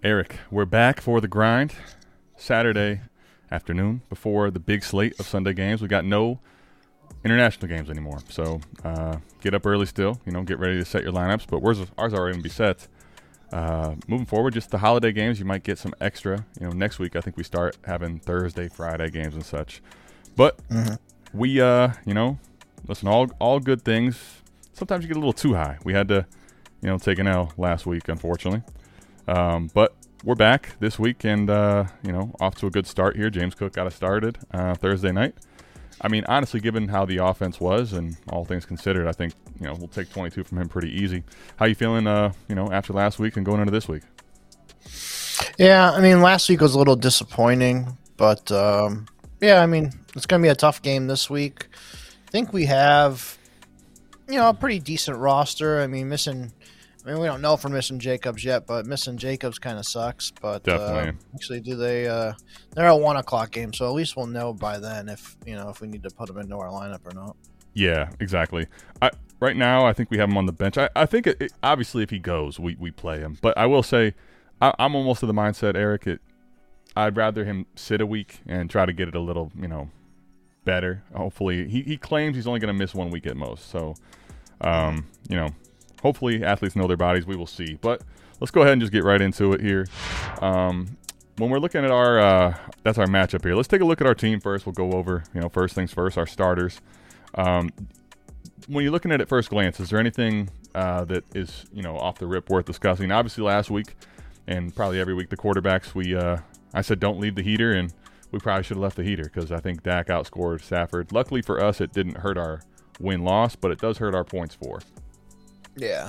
Eric, we're back for the grind. Saturday afternoon before the big slate of Sunday games. We got no international games anymore. So get up early still, get ready to set your lineups. But ours already going to be set. Moving forward, just the holiday games, you might get some extra. Next week I think we start having Thursday, Friday games and such. But we, listen, all good things. Sometimes you get a little too high. We had to, take an L last week, unfortunately. But we're back this week and, off to a good start here. James Cook got us started Thursday night. I mean, honestly, given how the offense was and all things considered, I think, we'll take 22 from him pretty easy. How you feeling, after last week and going into this week? Yeah, I mean, last week was a little disappointing, but, it's going to be a tough game this week. I think we have, a pretty decent roster. We don't know if we're missing Jacobs yet, but missing Jacobs kind of sucks. But definitely. Actually, they're a 1 o'clock game, so at least we'll know by then if we need to put them into our lineup or not. Yeah, exactly. Right now, I think we have him on the bench. I think obviously if he goes, we play him. But I will say, I'm almost of the mindset, Eric. I'd rather him sit a week and try to get it a little, better. Hopefully, he claims he's only going to miss 1 week at most. So, hopefully athletes know their bodies. We will see. But let's go ahead and just get right into it here. When we're looking at that's our matchup here. Let's take a look at our team first. We'll go over, first things first, our starters. When you're looking at it first glance, is there anything that is, off the rip worth discussing? Obviously last week and probably every week the quarterbacks, I said don't leave the heater, and we probably should have left the heater because I think Dak outscored Stafford. Luckily for us, it didn't hurt our win-loss, but it does hurt our points for. Yeah.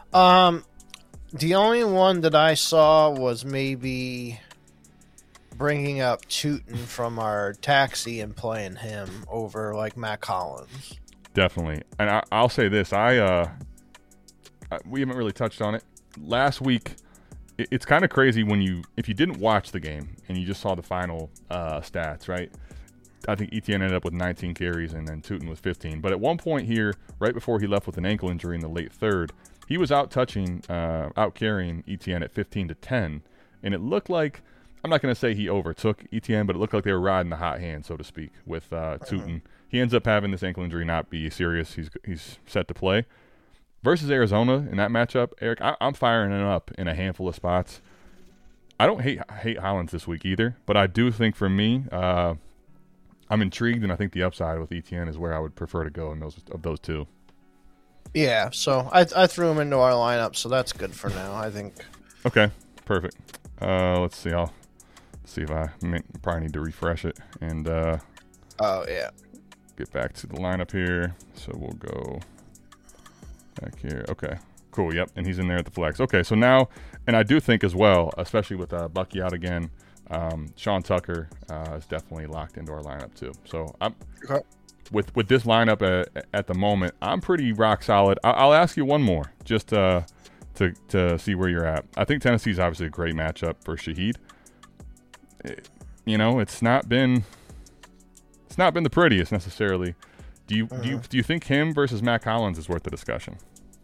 The only one that I saw was maybe bringing up Tootin from our taxi and playing him over like Matt Collins. Definitely. And I'll say this. We haven't really touched on it. Last week, it's kind of crazy if you didn't watch the game and you just saw the final stats, right? I think Etienne ended up with 19 carries and then Tootin with 15. But at one point here, right before he left with an ankle injury in the late third, he was out carrying Etienne at 15-10. And it looked like, I'm not going to say he overtook Etienne, but it looked like they were riding the hot hand, so to speak, with Tootin. He ends up having this ankle injury not be serious. He's set to play. Versus Arizona in that matchup, Eric, I'm firing him up in a handful of spots. I don't hate Hollins this week either, but I do think for me, I'm intrigued, and I think the upside with Etienne is where I would prefer to go in those two. Yeah, so I threw him into our lineup, so that's good for now, I think. Okay, perfect. Let's see. I'll see if I probably need to refresh it and get back to the lineup here. So we'll go back here. Okay, cool. Yep, and he's in there at the flex. Okay, so now, and I do think as well, especially with Bucky out again, Sean Tucker is definitely locked into our lineup too. So I'm with this lineup at the moment, I'm pretty rock solid. I'll ask you one more just to see where you're at. I think Tennessee's obviously a great matchup for Shaheed. It's not been the prettiest necessarily. Do you think him versus Matt Collins is worth the discussion?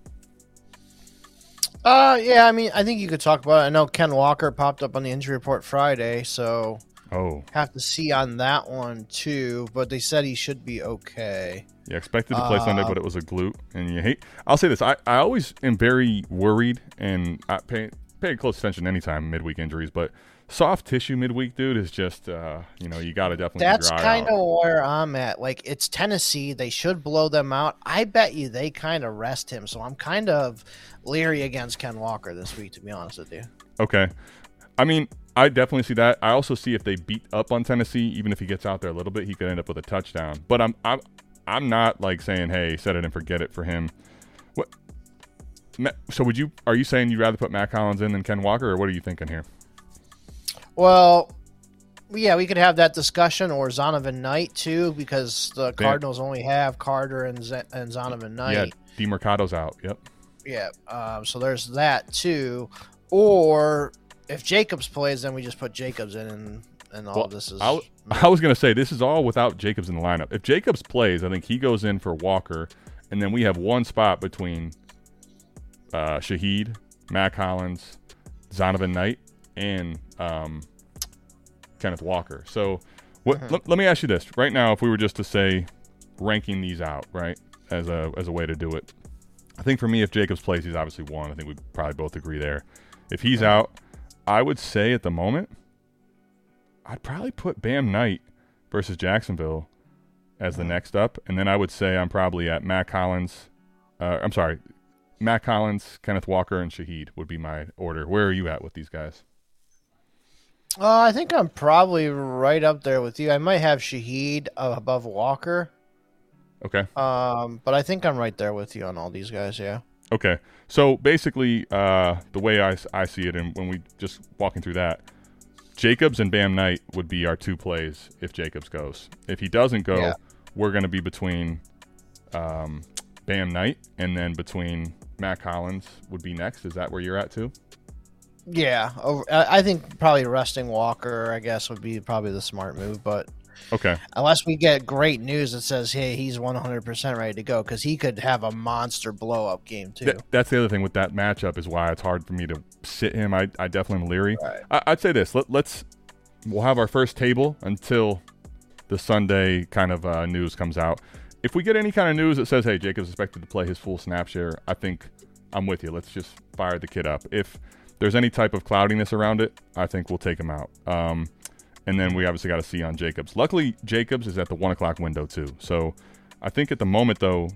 Yeah, I think you could talk about it. I know Ken Walker popped up on the injury report Friday, so have to see on that one too. But they said he should be okay. Yeah, expected to play Sunday, but it was a glute. And I'll say this: I always am very worried, and I pay close attention anytime midweek injuries, but soft tissue midweek, dude, is just you got to definitely. That's kind of where I'm at. Like, it's Tennessee; they should blow them out. I bet you they kind of rest him, so I'm kind of leery against Ken Walker this week, to be honest with you. Okay, I definitely see that. I also see if they beat up on Tennessee, even if he gets out there a little bit, he could end up with a touchdown. But I'm not like saying, hey, set it and forget it for him. What? So are you saying you'd rather put Matt Collins in than Ken Walker, or what are you thinking here? Well, yeah, we could have that discussion, or Zonovan Knight too, because the Cardinals only have Carter and Zonovan Knight. Yeah, DeMarcado's out. Yep. Yeah, so there's that too. Or if Jacobs plays, then we just put Jacobs in, and all this is. I was going to say this is all without Jacobs in the lineup. If Jacobs plays, I think he goes in for Walker, and then we have one spot between Shaheed, Matt Collins, Zonovan Knight, and Kenneth Walker. So let me ask you this. Right now, if we were just to say ranking these out, right, as a way to do it, I think for me, if Jacobs plays, he's obviously one. I think we probably both agree there. If he's out, I would say at the moment, I'd probably put Bam Knight versus Jacksonville as the next up. And then I would say I'm probably at Matt Collins, Kenneth Walker, and Shaheed would be my order. Where are you at with these guys? I think I'm probably right up there with you. I might have Shaheed above Walker. Okay. But I think I'm right there with you on all these guys, yeah. Okay. So basically, the way I see it, and when we just walking through that, Jacobs and Bam Knight would be our two plays if Jacobs goes. If he doesn't go, we're going to be between Bam Knight and then between Matt Collins would be next. Is that where you're at too? Yeah. I think probably resting Walker, I guess, would be probably the smart move, but okay. Unless we get great news that says, hey, he's 100% ready to go, because he could have a monster blow-up game, too. That's the other thing with that matchup is why it's hard for me to sit him. I definitely am leery. Right. I'd say this. We'll have our first table until the Sunday kind of news comes out. If we get any kind of news that says, hey, Jacobs expected to play his full snap share, I think I'm with you. Let's just fire the kid up. If there's any type of cloudiness around it, I think we'll take him out. And then we obviously got to see on Jacobs. Luckily, Jacobs is at the 1 o'clock window too. So I think at the moment, though,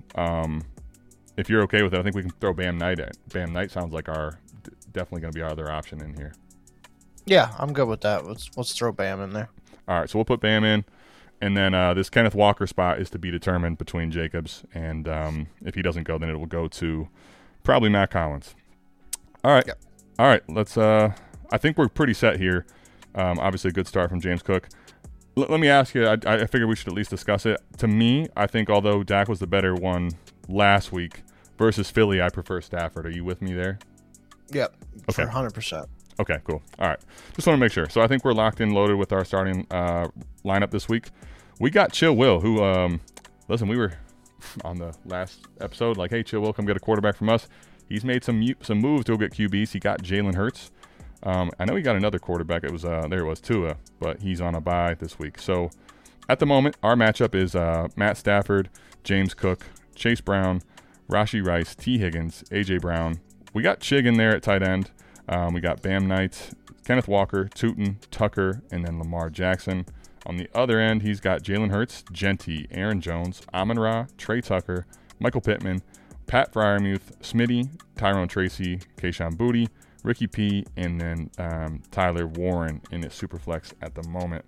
if you're okay with it, I think we can throw Bam Knight in. Bam Knight sounds like definitely going to be our other option in here. Yeah, I'm good with that. Let's throw Bam in there. All right, so we'll put Bam in. And then this Kenneth Walker spot is to be determined between Jacobs. And if he doesn't go, then it will go to probably Matt Collins. All right. Yep. All right, let's I think we're pretty set here. Obviously, a good start from James Cook. Let me ask you, I figure we should at least discuss it. To me, I think although Dak was the better one last week versus Philly, I prefer Stafford. Are you with me there? Yep, okay. For 100%. Okay, cool. All right. Just want to make sure. So I think we're locked in, loaded with our starting lineup this week. We got Chill Will, who, listen, we were on the last episode like, hey, Chill Will, come get a quarterback from us. He's made some moves to go get QBs. He got Jalen Hurts. I know he got another quarterback. It was Tua, but he's on a bye this week. So at the moment, our matchup is Matt Stafford, James Cook, Chase Brown, Rashee Rice, T. Higgins, A.J. Brown. We got Chig in there at tight end. We got Bam Knight, Kenneth Walker, Tootin, Tucker, and then Lamar Jackson. On the other end, he's got Jalen Hurts, Genty, Aaron Jones, Amon-Ra, Trey Tucker, Michael Pittman, Pat Freiermuth, Smitty, Tyrone Tracy, Kayshon Boutte, Ricky P, and then Tyler Warren in his Superflex at the moment.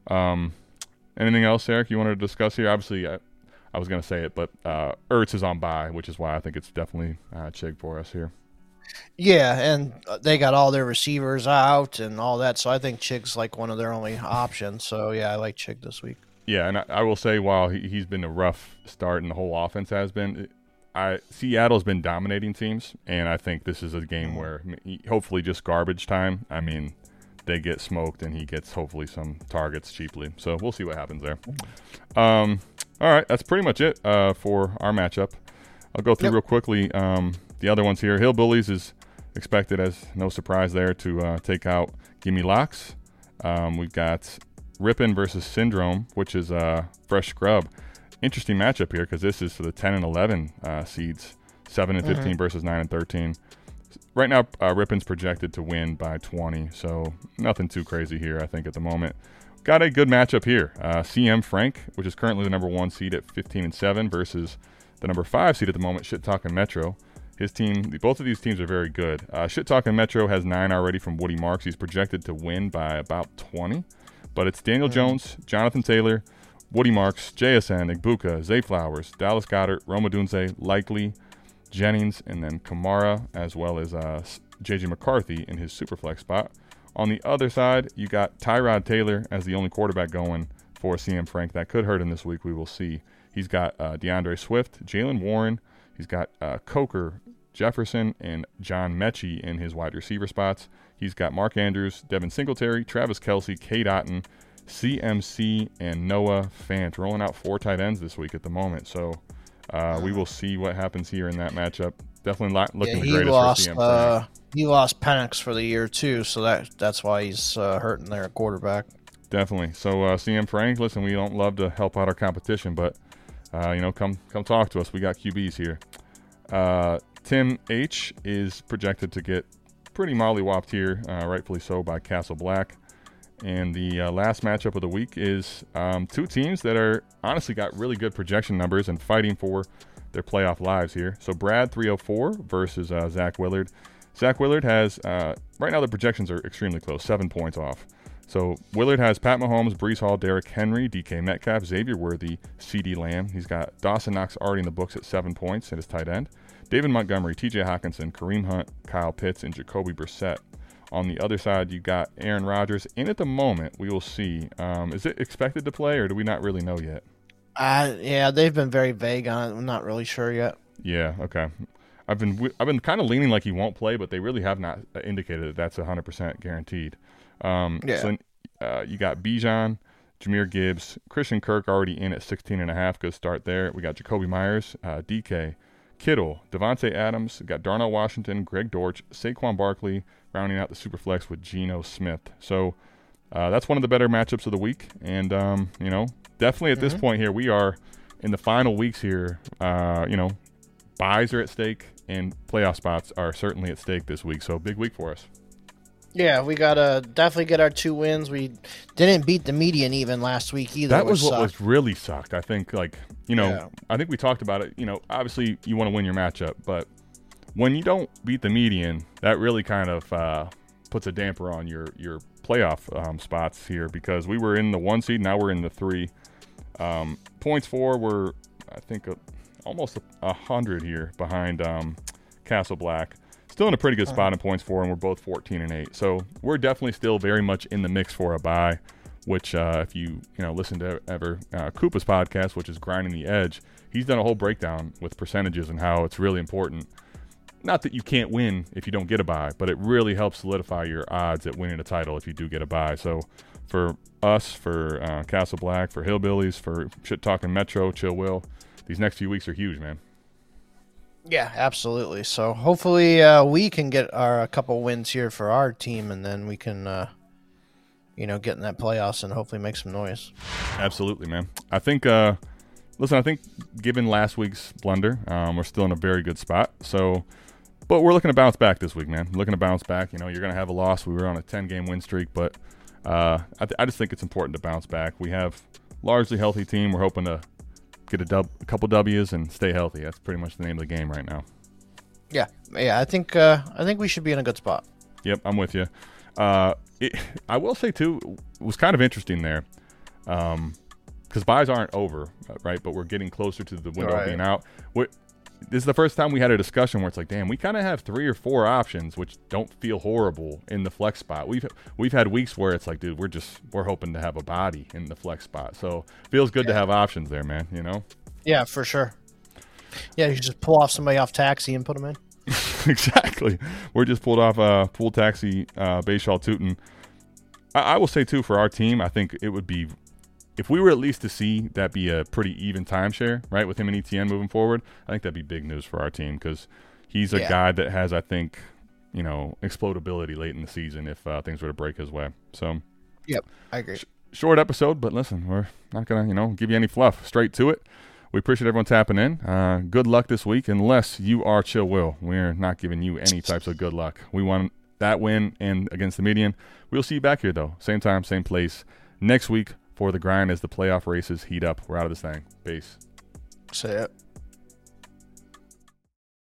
Anything else, Eric, you wanted to discuss here? Obviously, I was going to say it, but Ertz is on bye, which is why I think it's definitely Chig for us here. Yeah, and they got all their receivers out and all that, so I think Chig's like one of their only options. So, yeah, I like Chig this week. Yeah, and I will say while he's been a rough start and the whole offense has been, Seattle's been dominating teams, and I think this is a game where hopefully just garbage time. I mean, they get smoked, and he gets hopefully some targets cheaply. So we'll see what happens there. All right, that's pretty much it for our matchup. I'll go through real quickly the other ones here. Hillbillies is expected, as no surprise there, to take out Gimme Locks. We've got Rippin versus Syndrome, which is Fresh Scrub. Interesting matchup here because this is for the 10 and 11 seeds, 7 and 15 versus 9 and 13. Right now, Rippin's projected to win by 20, so nothing too crazy here, I think, at the moment. Got a good matchup here. CM Frank, which is currently the number 1 seed at 15 and 7 versus the number 5 seed at the moment, Shit Talkin' Metro. His team, both of these teams are very good. Shit Talkin' Metro has 9 already from Woody Marks. He's projected to win by about 20, but it's Daniel Jones, Jonathan Taylor, Woody Marks, JSN, Igbuka, Zay Flowers, Dallas Goedert, Roma Dunze, Likely, Jennings, and then Kamara, as well as J.J. McCarthy in his Superflex spot. On the other side, you got Tyrod Taylor as the only quarterback going for CM Frank. That could hurt him this week. We will see. He's got DeAndre Swift, Jalen Warren. He's got Coker, Jefferson, and John Mechie in his wide receiver spots. He's got Mark Andrews, Devin Singletary, Travis Kelce, Cade Otton, CMC, and Noah Fant, rolling out 4 tight ends this week at the moment. So we will see what happens here in that matchup. Definitely looking the he greatest lost, for CM Frank. He lost Penix for the year too, so that's why he's hurting there at quarterback. Definitely. So CM Frank, listen, we don't love to help out our competition, but come talk to us. We got QBs here. Tim H is projected to get pretty mollywopped here, rightfully so, by Castle Black. And the last matchup of the week is two teams that are honestly got really good projection numbers and fighting for their playoff lives here. So Brad 304 versus Zach Willard. Zach Willard has, right now the projections are extremely close, 7 points off. So Willard has Pat Mahomes, Breece Hall, Derrick Henry, DK Metcalf, Xavier Worthy, CeeDee Lamb. He's got Dawson Knox already in the books at 7 points at his tight end. David Montgomery, TJ Hawkinson, Kareem Hunt, Kyle Pitts, and Jacoby Brissett. On the other side, you got Aaron Rodgers. And at the moment, we will see. Is it expected to play, or do we not really know yet? Yeah, they've been very vague on it. I'm not really sure yet. Yeah, okay. I've been kind of leaning like he won't play, but they really have not indicated that that's 100% guaranteed. So you got Bijan, Jahmyr Gibbs, Christian Kirk already in at 16.5. Good start there. We got Jacoby Myers, DK, Kittle, Devontae Adams. We got Darnell Washington, Greg Dortch, Saquon Barkley, rounding out the Superflex with Geno Smith. So that's one of the better matchups of the week. And, definitely at this point here, we are in the final weeks here. Buys are at stake, and playoff spots are certainly at stake this week. So big week for us. Yeah, we got to definitely get our 2 wins. We didn't beat the median even last week either. That was what was really sucked. I think, I think we talked about it. Obviously you want to win your matchup, but when you don't beat the median, that really kind of puts a damper on your playoff spots here, because we were in the 1 seed, now we're in the 3. Points for were, I think, almost 100 here behind Castle Black. Still in a pretty good spot in points for, and we're both 14-8. So we're definitely still very much in the mix for a bye, which if you listen to Koopa's podcast, which is Grinding the Edge, he's done a whole breakdown with percentages and how it's really important. Not that you can't win if you don't get a bye, but it really helps solidify your odds at winning a title if you do get a bye. So for us, for Castle Black, for Hillbillies, for Shit Talking Metro, Chill Will, these next few weeks are huge, man. Yeah, absolutely. So hopefully we can get a couple wins here for our team, and then we can, get in that playoffs and hopefully make some noise. Absolutely, man. I think, given last week's blunder, we're still in a very good spot. So, but we're looking to bounce back this week, man. Looking to bounce back. You're going to have a loss. We were on a 10-game win streak, but I just think it's important to bounce back. We have largely healthy team. We're hoping to get a couple W's and stay healthy. That's pretty much the name of the game right now. Yeah. I think we should be in a good spot. Yep, I'm with you. I will say too, it was kind of interesting there, because buys aren't over, right? But we're getting closer to the window being out. This is the first time we had a discussion where it's like, damn, we kind of have 3 or 4 options which don't feel horrible in the flex spot. We've had weeks where it's like, dude, we're hoping to have a body in the flex spot. So feels good to have options there, man. Yeah, for sure. Yeah, you just pull off somebody off taxi and put them in. Exactly. We're just pulled off pool taxi, Bayshaw Tootin. I will say too, for our team, I think it would be, if we were at least to see that be a pretty even timeshare, right, with him and ETN moving forward, I think that'd be big news for our team, because he's a guy that has, I think, explodability late in the season if things were to break his way. So, yep, I agree. Short episode, but listen, we're not gonna, give you any fluff. Straight to it. We appreciate everyone tapping in. Good luck this week, unless you are Chill Will. We're not giving you any types of good luck. We want that win and against the median. We'll see you back here, though. Same time, same place. Next week for the grind as the playoff races heat up. We're out of this thing. Peace. See ya.